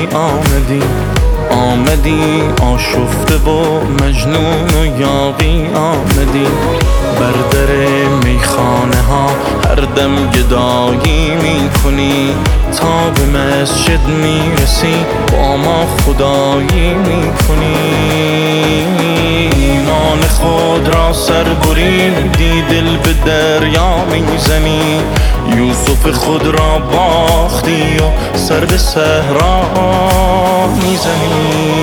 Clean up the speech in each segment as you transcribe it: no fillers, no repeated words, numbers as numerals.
آمدی آشفته و مجنون و یاغی آمدی. بر در میخانه ها هر دم گدایی میکنی، تا به مسجد میرسی با ما خدایی میکنی. ایمان خود را سر بریدی، دل به دریا میزنی. یوسف خود را باختی و سر به صحرا میزنی.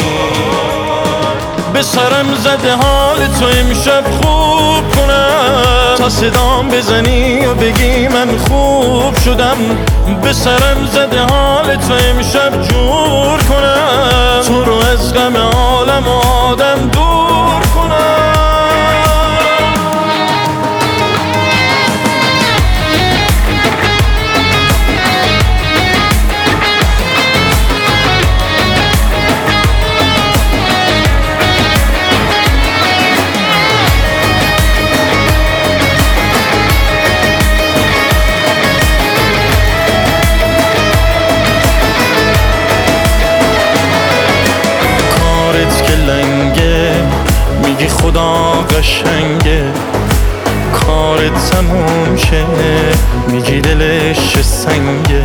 به سرم زده حال تو امشب خوب کنم، تا صدام بزنی و بگی من خوب شدم. به سرم زده حال تو امشب جور کنم، تو رو از غم عالم و آدم دور کنم. میگی خدا قشنگه، کارت تموم شه، میگی دلش چه سنگه.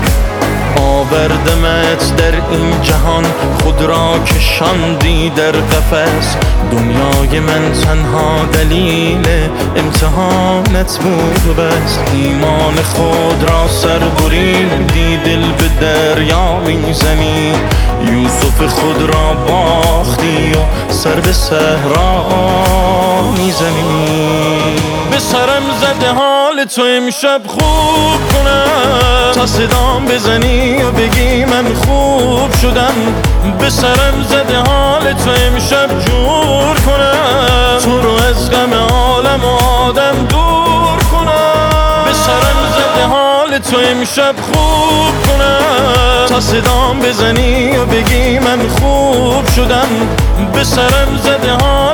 آوردمت در این جهان، خود را کشاندی در قفس. دنیای من تنها دلیل امتحانت بود و بس. ایمان خود را سر بریدی، دل به دریا میزنی. یوسف خود را باختی و سر به صحرا میزنی. به سرم زده حال تو امشب خوب کنم، تا صدام بزنی و بگی من خوب شدم. به سرم زده حال تو امشب جور کنم، تو رو از غم عالم و آدم دور کنم. به سرم زده حال تو امشب خوب کنم، تا صدام بزنی و بگی من خوب شدم. به سرم زده حال